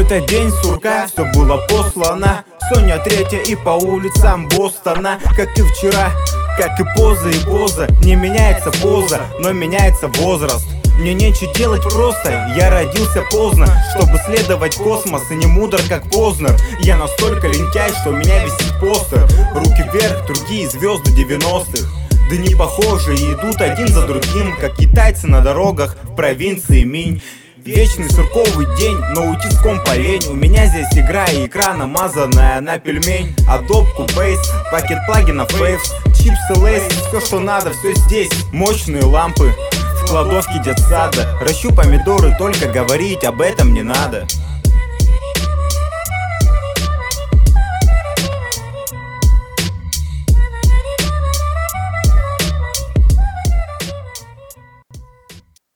этот день сурка, все было послано. Соня третья и по улицам Бостона. Как и вчера, как и поза, не меняется поза, но меняется возраст. Мне нечего делать просто, я родился поздно, чтобы следовать космос и не мудр как Познер. Я настолько лентяй, что у меня висит постер. Руки вверх, другие звезды 90-х. Да не похожи и идут один за другим, как китайцы на дорогах в провинции Минь. Вечный сурковый день, но утиском полень. У меня здесь игра и икра, намазанная на пельмень. Adobe Cubase, пакет плагинов Waves, чипсы Лейс, все что надо, все здесь. Мощные лампы в кладовке детсада. Ращу помидоры, только говорить об этом не надо.